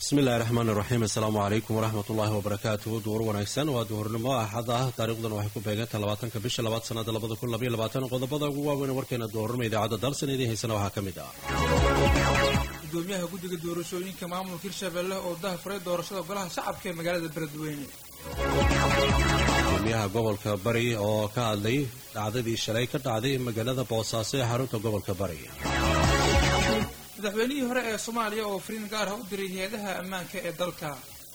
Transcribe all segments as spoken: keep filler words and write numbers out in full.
بسم الله الرحمن الرحيم السلام عليكم ورحمة الله وبركاته دور ونكسن ودورنimo axada taariikhdan waxay ku beegantahay labaatanka bisha labaad sanada labada kun iyo labaatan qodobada ugu waaweyn warkeena doornimo idaacada dalsanidii heysana waxa kamid ah gudoomiyaha guddiga doorashooyinka maamulka Hirshabelle oo daahfuray doorashada golaha shacabka ee magaalada Beledweyne gudoomiyaha gobolka Bari oo ka hadlay dhacdadii shalay ka dhacday magaalada Boosaaso ee xarunta gobolka Bari madaxweynihii hore ee Soomaaliya oo fariin gaar ah u diray hay'adaha ammaanka ee dalka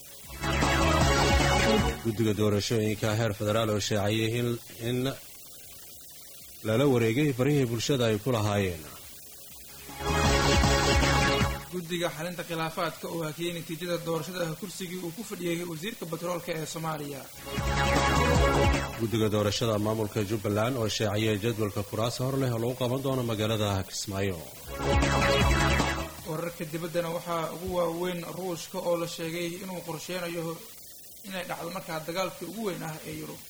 guddiga doorashooyinka heer federaal oo sheegay in in lala wareegay barihii bulshada ay ku lahaayeen guddiga xalinta khilaafaadka oo hakiyay natiijada doorashada kursigii uu ku fadhiyay wasiirka batroolka ee Soomaaliya guddiga doorashada maamulka Jubbaland oo sheegay jadwalka kuraas hor leh oo lagu qaban doono magaalada Kismaayo wararka dibaddana waxaa ugu waaweyn Ruushka oo la sheegay inuu qorsheynayo inay dhacdo markaa dagaalkii ugu weyn ah ee Yurub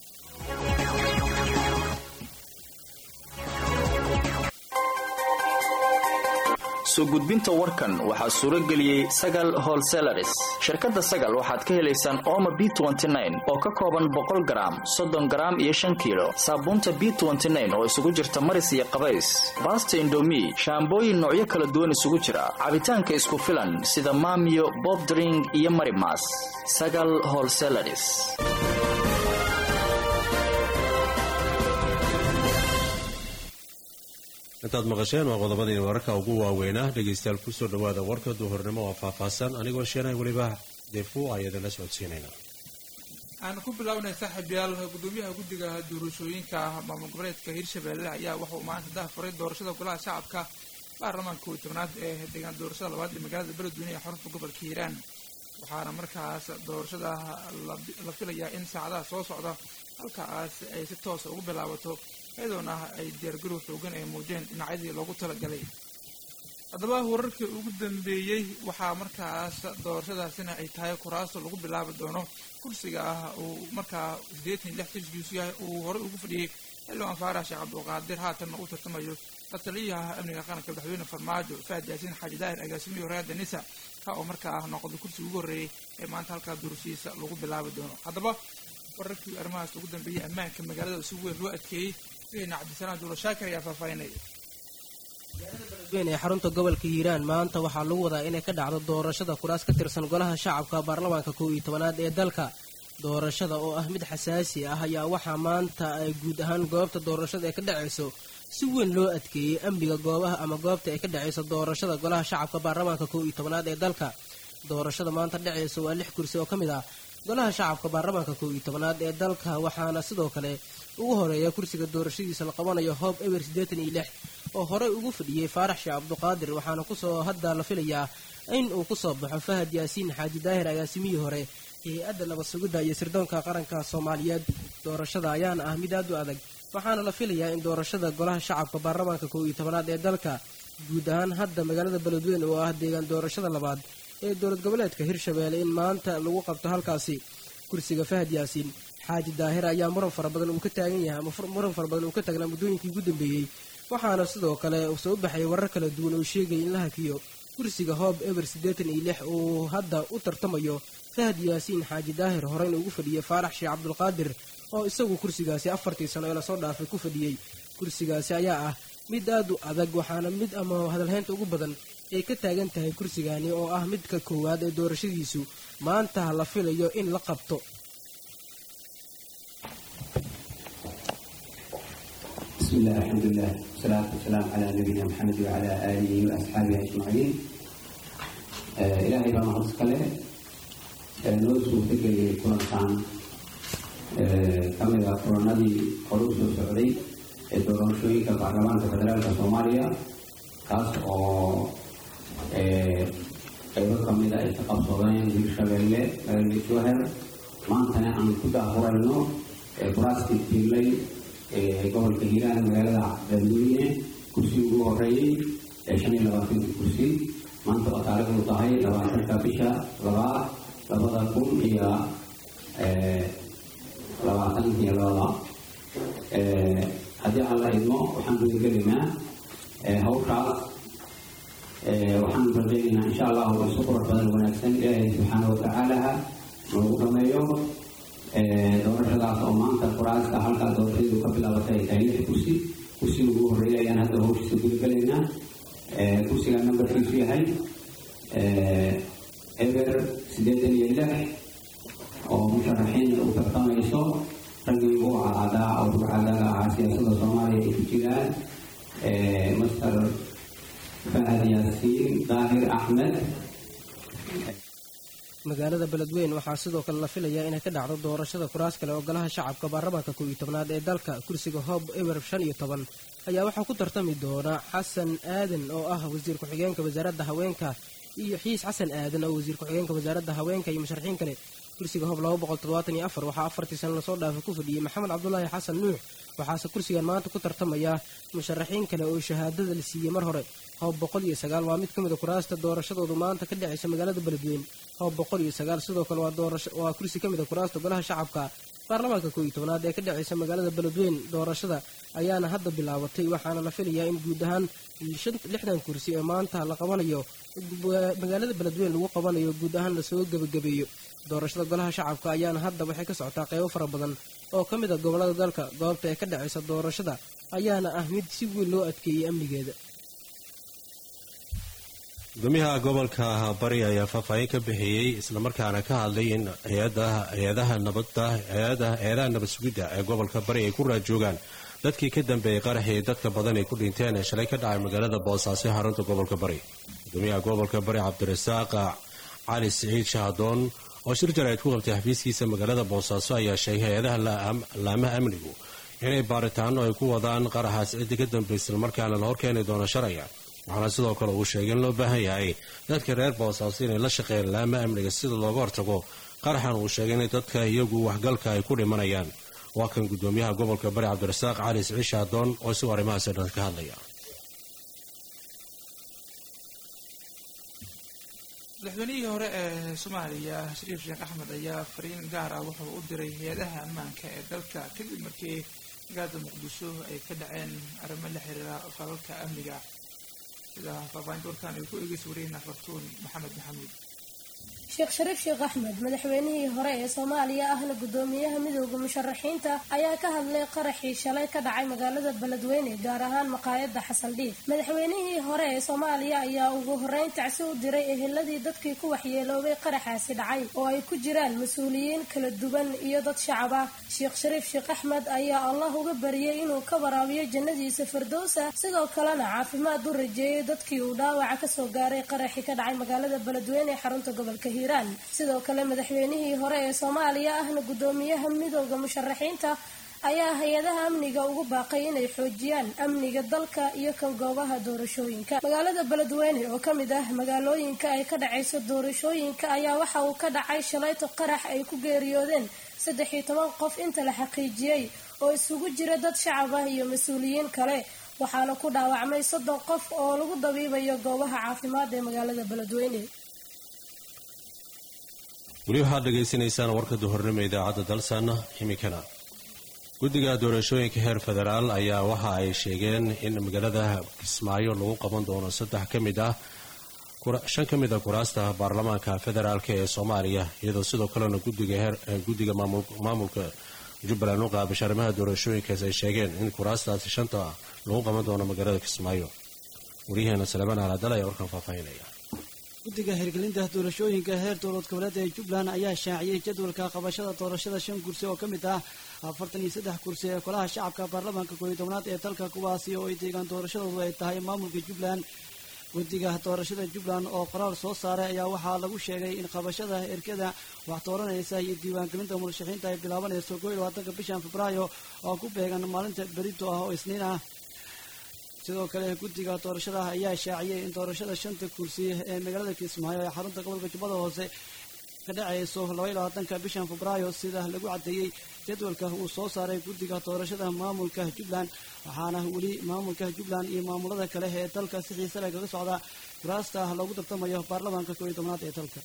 soo gudbinta warkan waxaa suuro geliyay Sagal Wholesalers shirkadda Sagal waxaad ka helaysaan Omo B oo ka kooban boqol garaam soddon garaam iyo shan kiilo saabuunta B oo isugu jirta maris iyo qabays basta Indomie shaambooyin noocyo kala duwan isugu jira cabitaanka isku filan sida Maamiyo Bob Drink iyo Marimas Sagal Wholesalers intaad maqasheen waa qodobadii wararka ugu waaweynaa dhegeystayaal ku soo dhawaada warka duhurnimo oo faahfaahsan anigoo sheenay waliba deefu ayadana socodsiinayna aan ku bilownay saaxiibayaal gudoomiyaha guddiga doorashooyinka maamul goboleedka Hirshabelle ayaa waxa uu maanta daahfuray doorashada golaha shacabka baarlamaanka koob iyo tobnaad ee deegaan doorashada labaad ee magaalada Beledweyne ee xarunta gobolka Hiiraan waxaana markaas doorashada la filayaa in saacadaha soo socda halkaas ay si toos ah ugu bilaabato iyadoona ay diyaargarow xoogan ay muujeen dhinacyadii loogu talagalay haddaba wararkii ugu dambeeyey waxaa markaas doorashadaasina ay tahay kuraaso lagu bilaabi doono kursiga ah uu markaa siddeetan iyo lix tirskiisu yahay uu horey ugu fadhiyey xildhibaan faarax sheekh cabdulqaadir haatanna uu tartamayo la-taliyaha amniga qaranka madaxweyne farmaajo Fahad Yaasiin Xaaji Daahir agaasimihii hore hadda nisa ka oo markaa noqday kursiga ugu horreeyey ee maanta halkaa doorashadiisa lagu bilaabi doono haddaba wararkii arrimahaas ugu dambeeyey ammaanka magaalada si weyn loo adkeeyey ee xarunta gobolka Hiiraan maanta waxaa lagu wadaa inay ka dhacdo doorashada kuraas ka tirsan golaha shacabka baarlamaanka koob iyo tobnaad ee dalka doorashada oo ah mid xasaasi ah ayaa waxaa maanta ay guud ahaan goobta doorashada ee ka dhacayso si weyn loo adkeeyey amniga goobaha ama goobta ay ka dhacayso doorashada golaha shacabka baarlamaanka koob iyo tobnaad ee dalka doorashada maanta dhacayso waa lix kursi oo ka mid ah golaha shacabka baarlamaanka koob iyo tobnaad ee dalka waxaana sidoo kale ugu horeeya kursiga doorashadiisa la qabanayo hoob eber siddeetan iyo lix oo horey ugu fadhiyey faarax sheekh cabdulqaadir waxaana kusoo hadda la filayaa in uu kusoo baxo Fahad Yaasiin Xaaji Daahir agaasimihii hore hay-adda nabad sugidda iyo sirdoonka qaranka Soomaaliyeed doorashada ayaana ah mid aad u adag waxaana la filayaa in doorashada golaha shacabka baarlamaanka koob iyo tobnaad ee dalka guud ahaan hadda magaalada Beledweyne oo ah deegaan doorashada labaad ee dowlad goboleedka Hirshabelle in maanta lagu qabto halkaasi kursiga Fahad Yaasiin Xaaji Daahir ayaa muran fara badan uu ka taagan yahay ama muran fara badan uu ka taagnaa muddooyinkii ugu dambeeyey waxaana sidoo kale soo baxay warar kala duwan oo sheegay in la hakiyo kursiga hoob eber siddeetan iyo lix uu hadda u tartamayo Fahad Yaasiin Xaaji Daahir horeyna ugu fadhiyey faarax sheekh cabdulqaadir oo isagu kursigaasi afartii sano ee lasoo dhaafay ku fadhiyey kursigaasi ayaa ah mid aad u adag waxaana mid ama hadalhaynta ugu badan ay ka taagan tahay kursigani oo ah midka koowaad ee doorashadiisu maanta la filayo in la qabto بسم الله الحمد لله والصلاة والسلام على نبينا محمد وعلى آله وأصحابه أجمعين. آه إلهي بما حفظك له نوسو تجري كونسان كما يقولون نادي خروج السعودي الدوران شوي كبرلمان كفدرال كصوماليا كاس أو أيضا كم إذا التقصدين بالشبابية الجوهر ما أنتنا عن كده هو إنه براستي تيلي gobolka Hiiraan magaalada Beledweyne kursi ugu horeeyay ee shan iyo labaatan kursi maanta oo taariikhdu tahay labaatanka bisha labaad labada kun iyo labaatan iyo laba haddii alla idmo waxaan gudagelinaa hawshaas waxaan rajaynaynaa insha allahu isu qurux badan wanaagsan ilaahay subxaana watacaalaha noogu dhameeyo doorashadaas oo maanta quraasta halkaa doorashadu ka bilaabatay ay tahay lix kursi kursiga ugu horreeya ayaan hadda howshiisa gudagalaynaa kursiga nambarkiisu yahay eber siddeetan iyo lix oo musharaxiin u tartamayso raggii ugu cadaadaa oo rugcadaga ahaa siyaasadda soomaaliya ay ku jiraan master fahad yaasiin daahir axmed. magaalada beledweyn waxaa sidoo kale la filayaa inay ka dhacdo doorashada kuraas kale oo golaha shacabka baarlamaanka kow iyo tobnaad ee dalka. kursiga hoob eber shan iyo toban ayaa waxaa ku tartami doona xasan aadan oo ah wasiir ku-xigeenka wasaaradda haweenka iyo xiis xasan aadan oo wasiir ku-xigeenka wasaaradda haweenka iyo musharaxiin kale. kursiga hoob laba boqol toddobaatan iyo afar waxaa afartii sano lasoo dhaafay ku fadhiyey maxamed cabdulaahi xasan nuux, waxaase kursigan maanta ku tartamaya musharaxiin kale oo shahaadada la siiyey mar hore. hoob boqol iyo sagaal waa mid ka mid a kuraasta doorashadoodu maanta ka dhacaysa magaalada beledweyn. hoob boqol iyo sagaal sidoo kale waa kursi ka mid a kuraasta golaha shacabka baarlamaanka kow iyo tobnaad ee ka dhacaysa magaalada beledweyn. doorashada ayaana hadda bilaabatay waxaana la filayaa in guud ahaan lixdan kursi ee maanta la qabanayo magaalada beledweyn lagu qabanayo guud ahaan lasoo gebagabeeyo. doorashada golaha shacabka ayaana hadda waxay ka socotaa qeybo fara badan oo ka mid a gobolada dalka. goobta ee ka dhacaysa doorashada ayaana ah mid si weyn loo adkeeyey amnigeeda. gudoomiyaha gobolka bari ayaa faahfaahin ka bixiyey islamarkaana ka hadlay in hay-adaha nabadda hay-adaha nabad sugidda ee gobolka bari ay ku raajoogaan dadkii ka dambeeyey qaraxii dadka badan ay ku dhinteen ee shalay ka dhacay magaalada boosaaso xarunta gobolka bari. gudoomiyaha gobolka bari cabdirasaaq cali siciid shahadoon oo shir jaraa'id ku qabtay xafiiskiisa magaalada boosaaso ayaa sheegay hay-adaha laamaha amnigu inay baaritaano ay ku wadaan qaraxaas ciddi ka dambaysa islamarkaana la horkeeni doono sharciga. waxaana sidoo kale uu sheegay in loo baahan yahay dadka reer boosaaso inay la shaqeeyaan laamaha amniga sida looga hortago qaraxan. uu sheegay inay dadka iyagu waxgalka ay ku dhimanayaan. waa kan gudoomiyaha gobolka bari cabdirasaaq cali siciid shaadoon oo isagoo arrimahaasi dhan ka hadlaya. madaxweynihii hore ee soomaaliya shariif sheekh axmed ayaa fariin gaar ah wuxuu u diray hay-adaha ammaanka ee dalka kadib markii magaalada muqdisho ay ka dhaceen arrimo la xiriira falalka amniga sida faahfaahinta warkaan ay ku eegeysa wariyahna fartuun maxamed maxamuud. sheekh shariif sheekh axmed madaxweynihii hore ee soomaaliya ahna gudoomiyaha midooda musharaxiinta ayaa ka hadlay qaraxii shalay ka dhacay magaalada beledweyne gaar ahaan maqaayada xasan dhiif. madaxweynihii hore ee soomaaliya ayaa ugu horeyn tacsi u diray eheladii dadkii ku waxyeeloobay qaraxaasi dhacay oo ay ku jiraan mas-uuliyiin kala duwan iyo dad shacab ah. sheekh shariif sheekh axmed ayaa allah uga bariyey inuu ka waraabiyo jannadiisa firdowsa, sidoo kalena caafimaad u rajeeyay dadkii uu dhaawaca kasoo gaaray qaraxii ka dhacay magaalada beledweyne ee xarunta gobolka hiiraan. sidoo kale madaxweynihii hore ee soomaaliya ahna gudoomiyaha midooda musharaxiinta ayaa hay-adaha amniga ugu baaqay inay xoojiyaan amniga dalka iyo kan goobaha doorashooyinka. magaalada beledweyne oo ka mid ah magaalooyinka ay ka dhacayso doorashooyinka ayaa waxa uu ka dhacay shalayto qarax ay ku geeriyoodeen saddex iyo toban qof inta la xaqiijiyey oo isugu jira dad shacab ah iyo mas-uuliyiin kale, waxaana ku dhaawacmay soddon qof oo lagu dabiibayo goobaha caafimaad ee magaalada beledweyne. weli waxaad dhegaysanaysaan warka duhurnimo idaacadda dalsan iminkana guddiga doorashooyinka heer federaal ayaa waxa ay sheegeen in magaalada kismaayo lagu qaban doono saddex ka mid ah shan ka mid a kuraasta baarlamaanka federaalk ee soomaaliya, iyadoo sidoo kalena guddiga maamulka jubbaland u qaabisha arrimaha doorashooyinkaas ay sheegeen in kuraastaasi shanta lagu qaban doono magaalada kismaayo. waryaheena salebaan aladal ayaa warkan faahfaahinaya. guddiga hirgelinta doorashooyinka heer dowlad goboleed ee jubbaland ayaa shaaciyey jadwalka qabashada doorashada shan kursi oo ka mid ah afartan iyo saddex kursi ee golaha shacabka baarlamaanka koob iyo tobnaad ee dalka, kuwaasi oo ay deegaan doorashadoodu ay tahay maamulka jubbaland. guddiga doorashada jubbaland oo qoraal soo saaray ayaa waxaa lagu sheegay in qabashada erkada wax dooranaysa iyo diiwaangelinta murashaxiinta ay bilaabanayso koob iyo labaatanka bishan febraayo oo ku beegan maalinta berito ah oo isniin ah. sidoo kale guddiga doorashada ayaa shaaciyey in doorashada shanta kursi ee magaalada kismaayo ee xarunta gobolka jubbada hoose ka dhacayso laba iyo labaatanka bishan febraayo sida lagu caddeeyey jadwalka uu soo saaray guddiga doorashada maamulka jubbaland. waxaana weli maamulka jubbaland iyo maamulada kale ee dalka si xiise leh kaga socda kuraasta loogu tartamayo baarlamaanka koob iyo tobnaad ee dalka.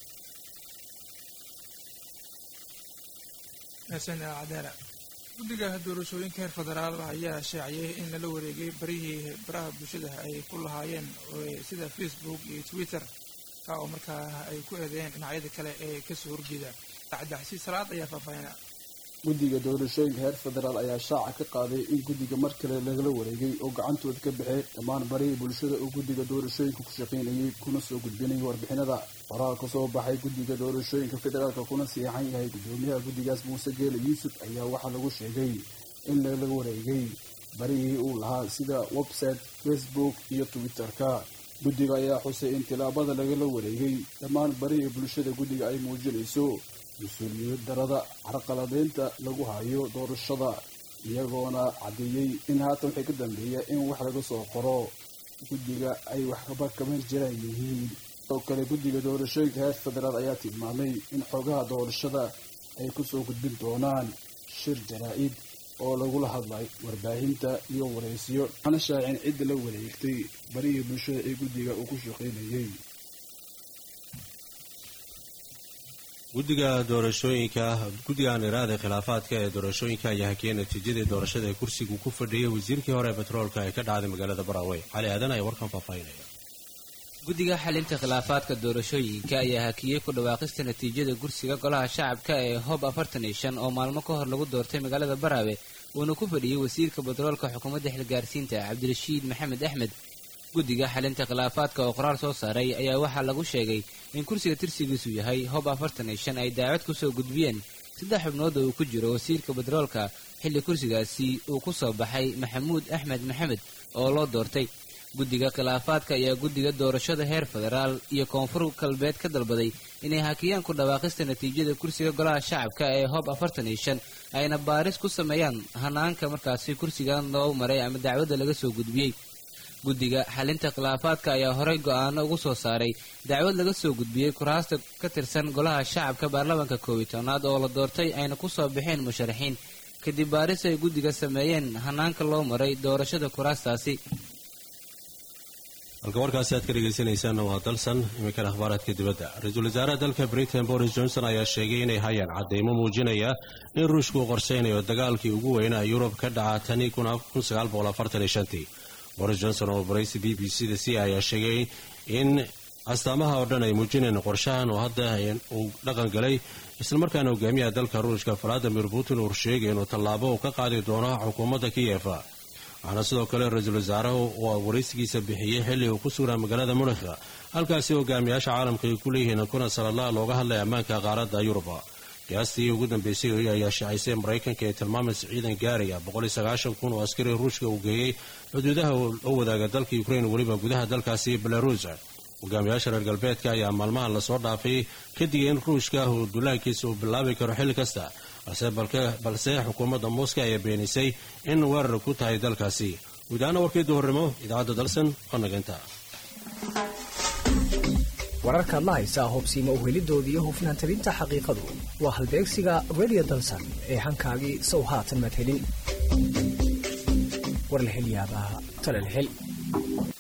guddiga doorashooyinka heer federaal ayaa shaaciyay in lala wareegay barihii baraha bulshada ay ku lahaayeen sida facebook iyo twitter ka oo markaa ay ku eedeeyeen dhinacyada kale ee kasoo horjeeda dacdaxsi salaad ayaa faahfaahinaya guddiga doorashooyinka heer federaal ayaa shaaca ka qaaday in guddiga mar kale lagala wareegay oo gacantooda ka baxay dhammaan barihii bulshada oo guddiga doorashooyinka ku shaqaynayay kuna soo gudbinayay warbixinada qoraal ka soo baxay guddiga doorashooyinka federaalka kuna siixan yahay guddoomiyaha guddigaas muuse geele yuusuf ayaa waxaa lagu sheegay in lagala wareegay barihii uu lahaa sida website facebook iyo twitter-ka guddiga ayaa xusay in tilaabada lagala wareegay dhammaan barihii bulshada guddiga ay muujinayso mas-uuliyad darada carqaladeynta lagu hayo doorashada iyagoona caddeeyey in haatan waxay ka dambeeya in wax laga soo qoro guddiga ay wax kaba kaban jiraan yihiin oo kale guddiga doorashooyinka heer federaal ayaa tilmaamay in xogaha doorashada ay kusoo gudbin doonaan shir jaraa-id oo lagula hadlay warbaahinta iyo waraysiyo ana shaacin cidda la wareegtay barihii bulshada ee guddiga uu ku shaqaynayay guddiga doorashooyinka guddigan iraada khilaafaadka ee doorashooyinka ayaa hakiyay natiijadii doorashada ee kursigu ku fadhiyay wasiirkii hore ee batroolka ee ka dhacday magaalada Barawey cali aadan ayaa warkan faahfaahinaya guddiga xalinta khilaafaadka doorashooyinka ayaa hakiyay ku dhawaaqista natiijada kursiga golaha shacabka ee hob afartan iyo shan oo maalmo ka hor lagu doortay magaalada Barawey uuna ku fadhiyay wasiirka batroolka xukuumadda xilgaarsiinta Cabdirashiid Maxamed Axmed guddiga xalinta khilaafaadka oo qoraal soo saaray ayaa waxaa lagu sheegay in kursiga tirsigiisu yahay hob afartan iyo shan ay daacad ku soo gudbiyeen saddex xubnood oo uu ku jiro wasiirka batroolka xilli kursigaasi uu ku soo baxay maxamuud axmed maxamed oo loo doortay guddiga khilaafaadka ayaa guddiga doorashada heer federaal iyo koonfur galbeed ka dalbaday inay hakiyaan ku dhawaaqista natiijada kursiga golaha shacabka ee hob afartan iyo shan ayna baaris ku sameeyaan hanaanka markaasi kursigan loo maray ama dacwadda laga soo gudbiyey guddiga xalinta khilaafaadka ayaa horey go'aano ugu soo saaray dacwad laga soo gudbiyey kuraasta ka tirsan golaha shacabka baarlamaanka koob iyo tobnaad oo la doortay ayna ku soo baxeen musharaxiin kadib baaris ay guddiga sameeyeen hanaanka loo maray doorashada kuraastaasi halka warkaasi aad ka dhegaysanaysaanna waa dalsan iminkana akhbaaraadka dibadda ra-iisul wasaaraha dalka britain boris johnson ayaa sheegay inay hayaan cadeymo muujinaya in ruushku uu qorshaynayo dagaalkii ugu weynaa yurub ka dhaca tani tii boris johnson oo baraysi b b c da c ayaa sheegay in astaamaha oo dhan ay muujineen qorshahan oo hadda uu dhaqan galay islamarkaana hogaamiyaha dalka ruushka valadimir putin uu sheegay inuu tallaabo uu ka qaadi doono xukuumadda kiyefa waxaana sidoo kale ra-iisul wasaaruhu uu waraysigiisa bixiyey xilli uu ku sugnaa magaalada munikha halkaasi hogaamiyaasha caalamka ay ku leeyihiin kuna saladlaa looga hadlay ammaanka qaaradda yuruba qiyaastii ugu dambeysay ayaa shacaysay maraykanka ee tilmaamaysa ciidan gaaraya kun oo askari ruushka uu geeyey xuduudaha oo wadaaga dalka ukraine weliba gudaha dalkaasi belarus hogaamiyaasha reer galbeedka ayaa maalmahan lasoo dhaafay ka digay in ruushka uu duulaankiisa uu bilaabi karo xilli kasta balse xukuumadda moscow ayaa beenisay in weerar ku tahay dalkaasi guud ahaana warkeedu horrimo idaacadda dalsan waa naginta wararkaad la haysaa hobsiima u helidooda iyo hufnaan talinta xaqiiqadu waa halbeegsiga radio dalsan ee hankaagii sow haatan madhelin war la hel yaabaa tala la hel